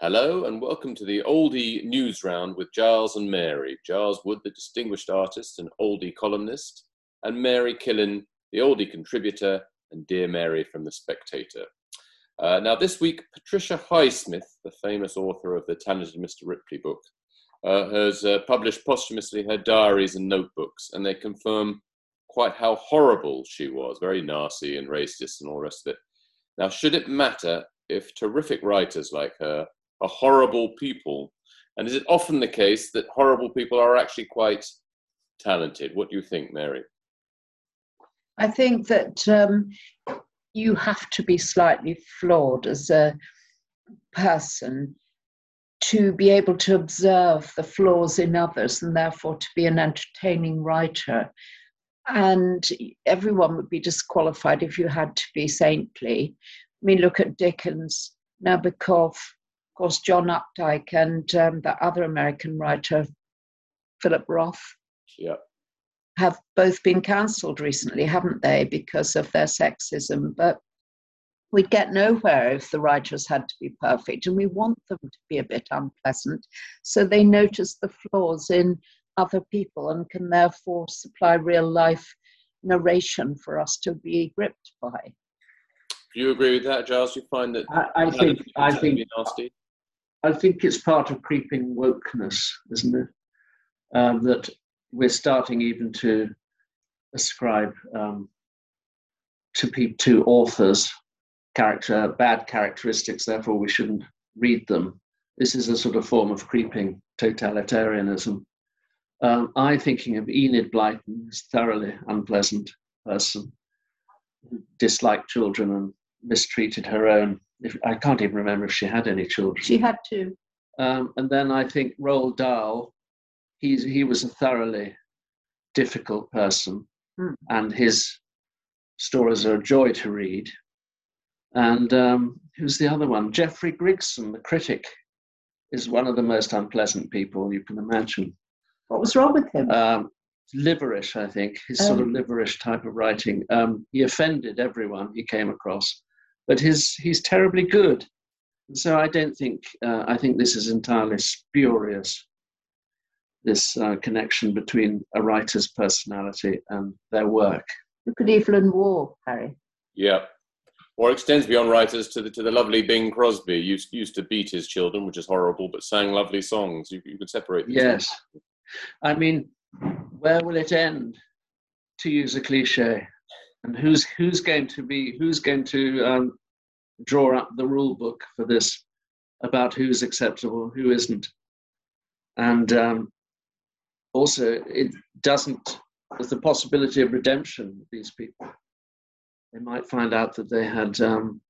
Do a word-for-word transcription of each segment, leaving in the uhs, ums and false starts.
Hello and welcome to the Oldie News Round with Giles and Mary. Giles Wood, the distinguished artist and oldie columnist, and Mary Killen, the oldie contributor, and dear Mary from The Spectator. Uh, now this week, Patricia Highsmith, the famous author of the Talented Mister Ripley book, uh, has uh, published posthumously her diaries and notebooks, and they confirm quite how horrible she was, very nasty and racist and all the rest of it. Now, should it matter if terrific writers like her are horrible people? And is it often the case that horrible people are actually quite talented? What do you think, Mary? I think that um, you have to be slightly flawed as a person to be able to observe the flaws in others and therefore to be an entertaining writer. And everyone would be disqualified if you had to be saintly. I mean, look at Dickens, Nabokov, of course, John Updike, and um, the other American writer, Philip Roth, yeah. have both been cancelled recently, haven't they, because of their sexism. But we'd get nowhere if the writers had to be perfect, and we want them to be a bit unpleasant, so they notice the flaws in other people and can therefore supply real life narration for us to be gripped by. Do you agree with that, Giles? You find that I, I think I think nasty? I think it's part of creeping wokeness, isn't it? Um, that we're starting even to ascribe um, to people, to authors, character bad characteristics. Therefore, we shouldn't read them. This is a sort of form of creeping totalitarianism. Um, I'm thinking of Enid Blyton, who's a thoroughly unpleasant person who disliked children and mistreated her own. If, I can't even remember if she had any children. She had two. Um, and then I think Roald Dahl, he's, he was a thoroughly difficult person, mm. and his stories are a joy to read. And um, who's the other one? Geoffrey Grigson, the critic, is one of the most unpleasant people you can imagine. What was wrong with him? Um, liverish, I think, his um, sort of liverish type of writing. Um, he offended everyone he came across, but his he's terribly good. And so I don't think, uh, I think this is entirely spurious, this uh, connection between a writer's personality and their work. Look at Evelyn Waugh, Harry. Yeah. Or extends beyond writers to the to the lovely Bing Crosby. Used used to beat his children, which is horrible, but sang lovely songs. You, you could separate these. Yes. Things. I mean, where will it end, to use a cliche? And who's who's going to be who's going to um, draw up the rule book for this about who's acceptable, who isn't? And um, also, it doesn't. There's the possibility of redemption with these people. They might find out that they had um,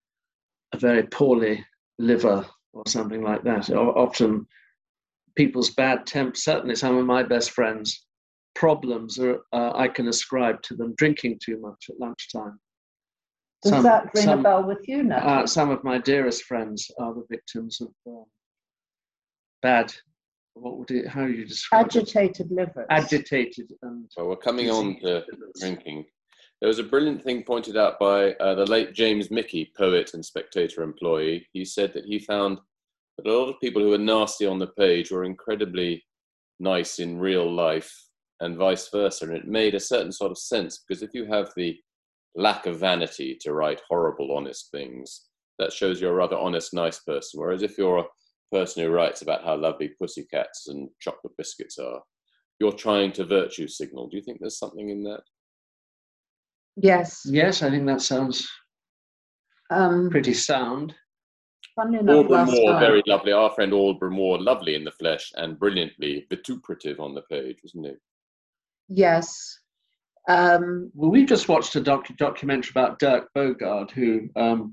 a very poorly liver or something like that. Or often, people's bad temp, certainly some of my best friends' problems are uh, I can ascribe to them drinking too much at lunchtime. Does some, that ring some, a bell with you now? Uh, some of my dearest friends are the victims of um, bad, what would it, how do you describe Agitated it? livers. Agitated. And well, we're coming on to drinking. There was a brilliant thing pointed out by uh, the late James Mickey, poet and Spectator employee. He said that he found that a lot of people who are nasty on the page were incredibly nice in real life and vice versa. And it made a certain sort of sense, because if you have the lack of vanity to write horrible, honest things, that shows you're a rather honest, nice person. Whereas if you're a person who writes about how lovely pussycats and chocolate biscuits are, you're trying to virtue signal. Do you think there's something in that? Yes. Yes, I think that sounds um, pretty sound. Aubrey Moore, very lovely. Our friend Aubrey Moore, lovely in the flesh and brilliantly vituperative on the page, wasn't he? Yes. Um, well, we just watched a doc documentary about Dirk Bogarde, who um,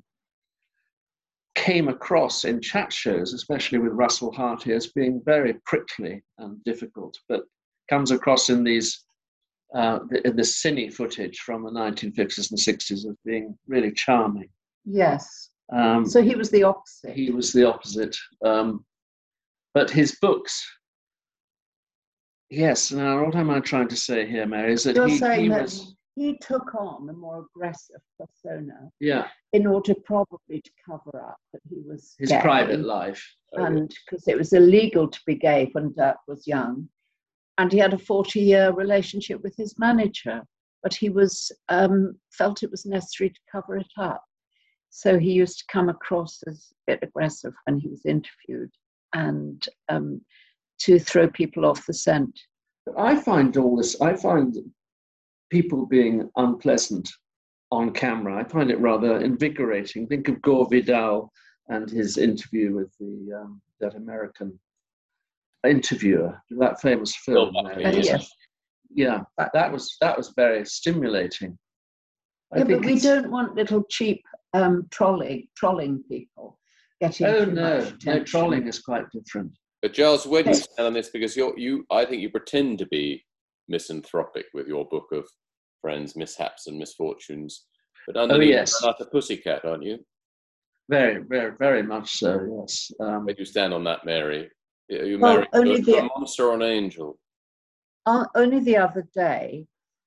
came across in chat shows, especially with Russell Harty, as being very prickly and difficult, but comes across in these uh, the, in this cine footage from the nineteen fifties and sixties as being really charming. Yes. Um, so he was the opposite. He was the opposite. Um, but his books, yes. Now, what am I trying to say here, Mary? Is that You're he, saying he that was he took on a more aggressive persona Yeah, in order probably to cover up that he was his gay, private life. and because it was illegal to be gay when Dirk was young, and he had a forty-year relationship with his manager, but he was um, felt it was necessary to cover it up. So he used to come across as a bit aggressive when he was interviewed, and um, to throw people off the scent. I find all this, I find people being unpleasant on camera, I find it rather invigorating. Think of Gore Vidal and his interview with the um, that American interviewer, that famous film. Bill there. Buckley, Uh, yes. Yeah, that was that was very stimulating. I Yeah, think but we it's- don't want little cheap um, trolling trolling people getting Oh too no, much attention. no, trolling is quite different. But Giles, where do you stand on this? Because you're, you, I think you pretend to be misanthropic with your book of friends' mishaps and misfortunes. But underneath, yes. you're not a pussycat, aren't you? Very, very, very much so. Yes. Um, Where do you stand on that, Mary? Are you Well, married only to a the- monster or an angel? Uh, only the other day,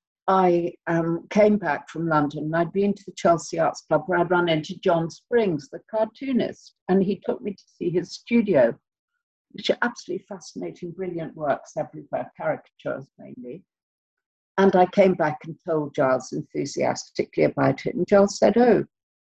I um, came back from London, and I'd been to the Chelsea Arts Club where I'd run into John Springs, the cartoonist, and he took me to see his studio, which are absolutely fascinating, brilliant works everywhere, caricatures mainly. And I came back and told Giles enthusiastically about it, and Giles said, oh,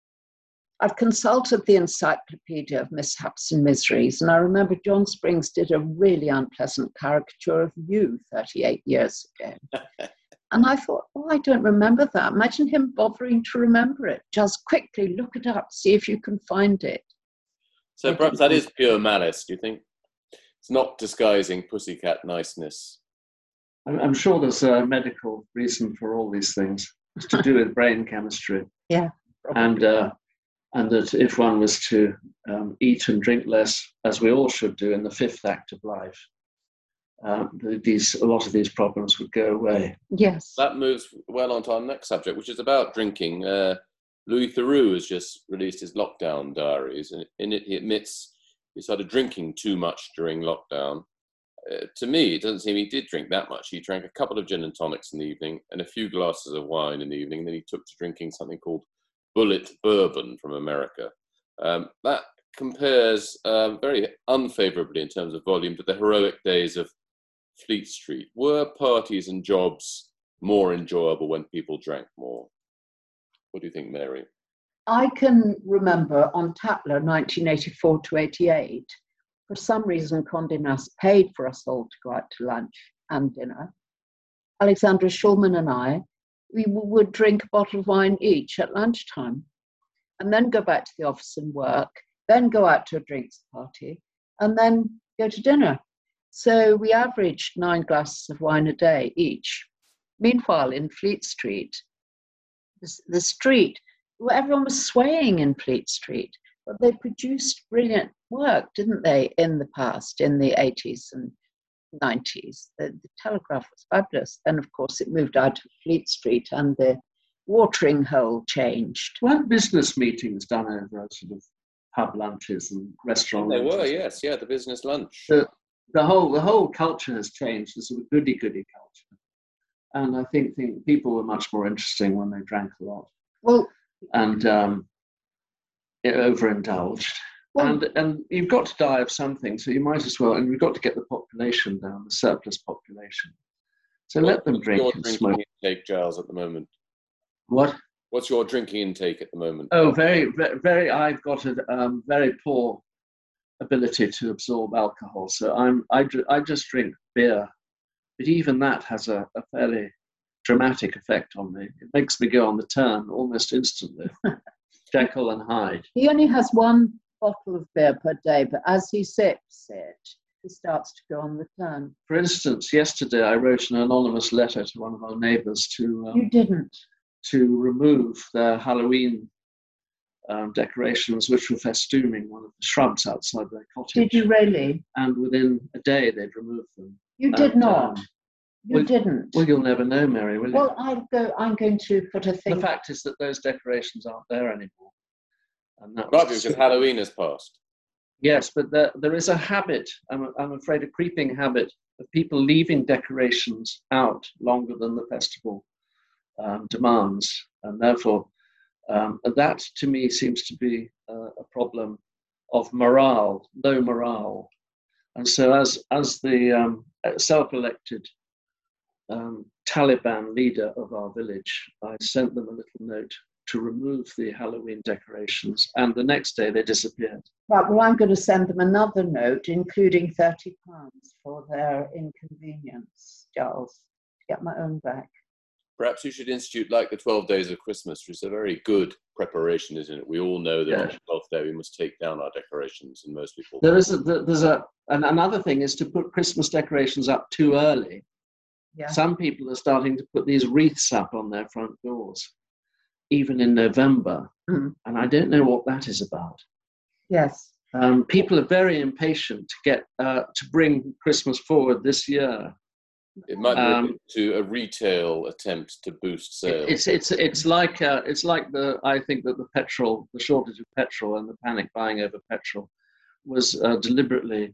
I've consulted the Encyclopedia of Mishaps and Miseries, and I remember John Springs did a really unpleasant caricature of you thirty-eight years ago. And I thought, oh, I don't remember that. Imagine him bothering to remember it. Just quickly look it up, see if you can find it. So perhaps that is pure malice, do you think? It's not disguising pussycat niceness. I'm, I'm sure there's a medical reason for all these things. It's to do with brain chemistry. Yeah. And uh, and that if one was to um, eat and drink less, as we all should do in the fifth act of life, um, these a lot of these problems would go away. Yes. That moves well on to our next subject, which is about drinking. Uh, Louis Theroux has just released his lockdown diaries, and in it he admits he started drinking too much during lockdown. Uh, to me, it doesn't seem he did drink that much. He drank a couple of gin and tonics in the evening and a few glasses of wine in the evening. Then he took to drinking something called Bullet Bourbon from America. Um, that compares um, very unfavorably in terms of volume to the heroic days of Fleet Street. Were parties and jobs more enjoyable when people drank more? What do you think, Mary? I can remember on Tatler nineteen eighty-four to eighty-eight, for some reason Condé Nast paid for us all to go out to lunch and dinner. Alexandra Schulman and I, we would drink a bottle of wine each at lunchtime and then go back to the office and work, then go out to a drinks party and then go to dinner. So we averaged nine glasses of wine a day each. Meanwhile, in Fleet Street, the, the street, well, everyone was swaying in Fleet Street, but they produced brilliant work, didn't they, in the past, in the eighties and nineties. The, the Telegraph was fabulous. Then, of course, it moved out of Fleet Street and the watering hole changed. Weren't business meetings done over sort of pub lunches and restaurant They lunches? were, yes, yeah, the business lunch. The, the whole the whole culture has changed. The sort of goody goody culture, and I think, think people were much more interesting when they drank a lot Well, and um, overindulged. well And and you've got to die of something, so you might as well. And we've got to get the population down, the surplus population. So let them What's drink your and drinking smoke. intake, Giles, at the moment? What? What's your drinking intake at the moment? Oh, very, very, very I've got a um, very poor ability to absorb alcohol, so I'm I, I just drink beer, but even that has a, a fairly dramatic effect on me. It makes me go on the turn almost instantly. Jekyll and Hyde. he only has one bottle of beer per day, but as he sips it, he starts to go on the turn. For instance, yesterday I wrote an anonymous letter to one of our neighbours to um, You didn't. to remove their Halloween um, decorations, which were festooning one of the shrubs outside their cottage. Did you really? And within a day, they'd removed them. You did And, not. um, You well- didn't. Well, you'll never know, Mary, will you? Well, I'll go. I'm going to put a The thing. fact is that those decorations aren't there anymore. And that Right, was- because Halloween has passed. Yes, but there, there is a habit, I'm, I'm afraid, a creeping habit of people leaving decorations out longer than the festival um, demands, and therefore um, that to me seems to be uh, a problem of morale, low morale. And so as, as the um, self-elected um, Taliban leader of our village, I sent them a little note to remove the Halloween decorations, and the next day they disappeared. Right, well, I'm going to send them another note, including thirty pounds for their inconvenience, Giles, to get my own back. Perhaps you should institute like the twelve days of Christmas, which is a very good preparation, isn't it? We all know that Yeah. on the twelfth day we must take down our decorations, and most people... There is a, there's a, and another thing is to put Christmas decorations up too early. Yeah. Some people are starting to put these wreaths up on their front doors, even in November, Mm. and I don't know what that is about. Yes. Um, people are very impatient to get uh, to bring Christmas forward this year. It might be Um, to a retail attempt to boost sales. It's it's it's like uh, it's like the I think that the petrol, the shortage of petrol and the panic buying over petrol was a deliberately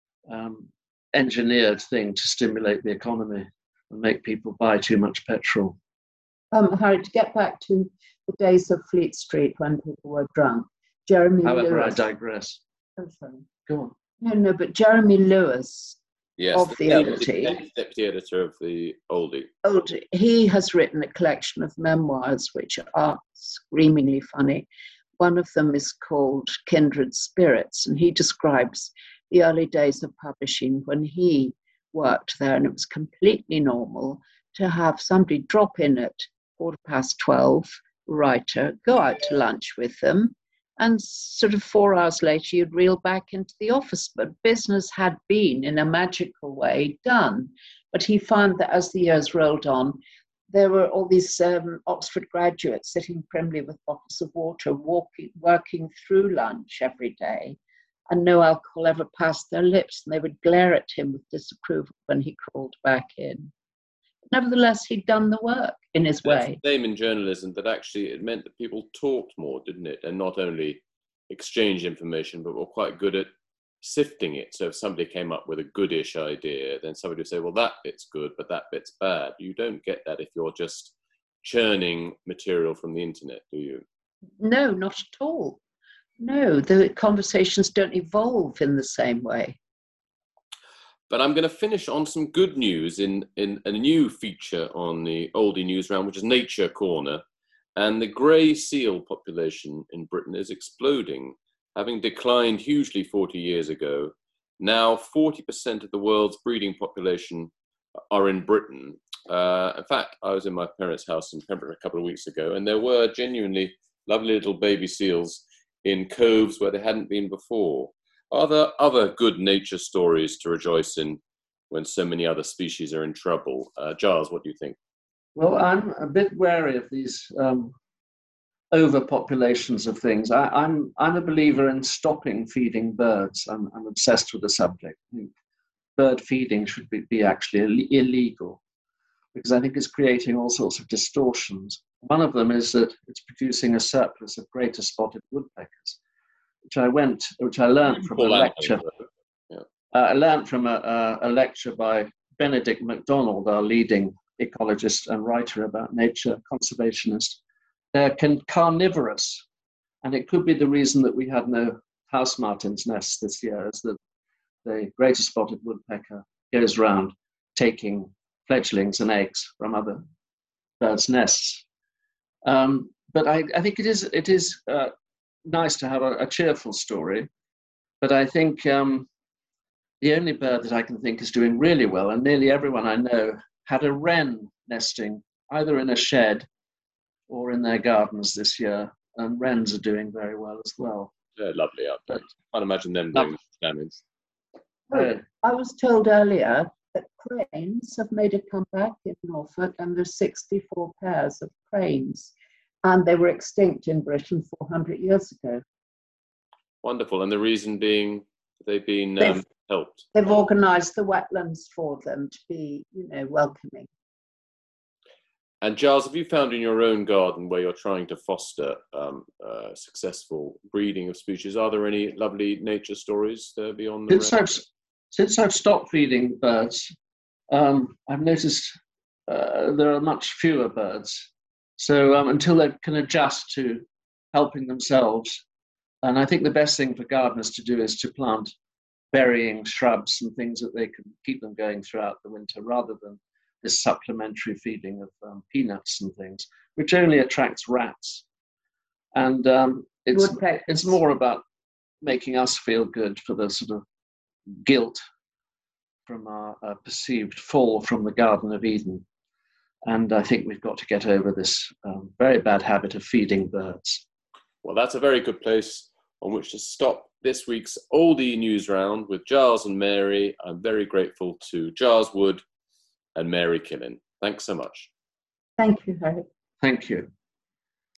um, engineered thing to stimulate the economy and make people buy too much petrol. Um, Harry, to get back to the days of Fleet Street when people were drunk, Jeremy However, Lewis. I digress. Oh, sorry. Go on. No, no, but Jeremy Lewis, Yes, of the deputy, Oldie. deputy editor of the Oldie. Oldie, he has written a collection of memoirs which are screamingly funny. One of them is called Kindred Spirits, and he describes the early days of publishing when he worked there, and it was completely normal to have somebody drop in at quarter past twelve, writer, go out to lunch with them, and sort of four hours later you'd reel back into the office. But business had been, in a magical way, done. But he found that as the years rolled on, there were all these um, Oxford graduates sitting primly with bottles of water, walking, working through lunch every day, and no alcohol ever passed their lips, and they would glare at him with disapproval when he crawled back in. Nevertheless, he'd done the work in his That's way. the same in journalism, that actually it meant that people talked more, didn't it? And not only exchanged information, but were quite good at sifting it. So if somebody came up with a goodish idea, then somebody would say, well, that bit's good, but that bit's bad. You don't get that if you're just churning material from the internet, do you? No, not at all. No, the conversations don't evolve in the same way. But I'm going to finish on some good news in, in a new feature on the Oldie News Round, which is Nature Corner. And the grey seal population in Britain is exploding, having declined hugely forty years ago. Now forty percent of the world's breeding population are in Britain. Uh, in fact, I was in my parents' house in Pembroke a couple of weeks ago, and there were genuinely lovely little baby seals in coves where they hadn't been before. Are there other good nature stories to rejoice in when so many other species are in trouble? Uh, Giles, what do you think? Well, I'm a bit wary of these um, overpopulations of things. I, I'm I'm a believer in stopping feeding birds. I'm, I'm obsessed with the subject. I think bird feeding should be, be actually Ill- illegal because I think it's creating all sorts of distortions. One of them is that it's producing a surplus of greater spotted woodpeckers, which I went, which I learned from a lecture. Yeah. Uh, I learned from a, a, a lecture by Benedict MacDonald, our leading ecologist and writer about nature, conservationist. They're can, carnivorous, and it could be the reason that we had no house martins nests this year, is that the greater spotted woodpecker goes around taking fledglings and eggs from other birds' nests. Um, but I, I think it is it is uh, nice to have a, a cheerful story, but I think um, the only bird that I can think is doing really well, and nearly everyone I know had a wren nesting either in a shed or in their gardens this year, and wrens are doing very well as well. They're lovely up there. I can't imagine them Love- doing damage. Oh, I was told earlier that cranes have made a comeback in Norfolk, and there's sixty-four pairs of cranes, and they were extinct in Britain four hundred years ago. Wonderful. And the reason being they've been They've- um, helped. They've organised the wetlands for them to be, you know, welcoming. And Giles, have you found in your own garden where you're trying to foster um, uh, successful breeding of species, are there any lovely nature stories there beyond the Since I've, since I've stopped feeding birds, um, I've noticed uh, there are much fewer birds. So um, until they can adjust to helping themselves, and I think the best thing for gardeners to do is to plant berrying shrubs and things that they can keep them going throughout the winter, rather than this supplementary feeding of um, peanuts and things, which only attracts rats. And um, it's, it's more about making us feel good for the sort of guilt from our uh, perceived fall from the Garden of Eden. And I think we've got to get over this um, very bad habit of feeding birds. Well, that's a very good place on which to stop this week's Oldie News Round with Giles and Mary. I'm very grateful to Giles Wood and Mary Killen. Thanks so much. Thank you, Harry. Thank you.